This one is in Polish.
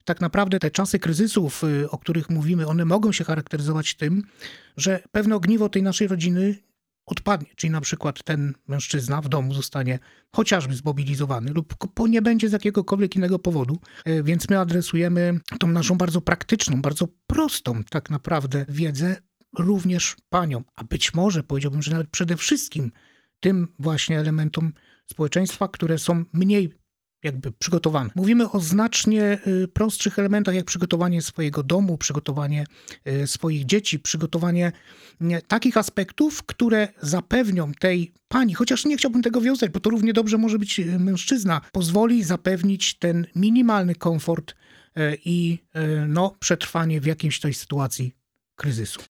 tak naprawdę te czasy kryzysów, o których mówimy, one mogą się charakteryzować tym, że pewne ogniwo tej naszej rodziny odpadnie, czyli na przykład ten mężczyzna w domu zostanie chociażby zmobilizowany lub nie będzie z jakiegokolwiek innego powodu, więc my adresujemy tą naszą bardzo praktyczną, bardzo prostą tak naprawdę wiedzę również paniom, a być może powiedziałbym, że nawet przede wszystkim tym właśnie elementom społeczeństwa, które są mniej jakby przygotowane. Mówimy o znacznie prostszych elementach, jak przygotowanie swojego domu, przygotowanie swoich dzieci, przygotowanie takich aspektów, które zapewnią tej pani, chociaż nie chciałbym tego wiązać, bo to równie dobrze może być mężczyzna, pozwoli zapewnić ten minimalny komfort i przetrwanie w jakiejś tej sytuacji kryzysu.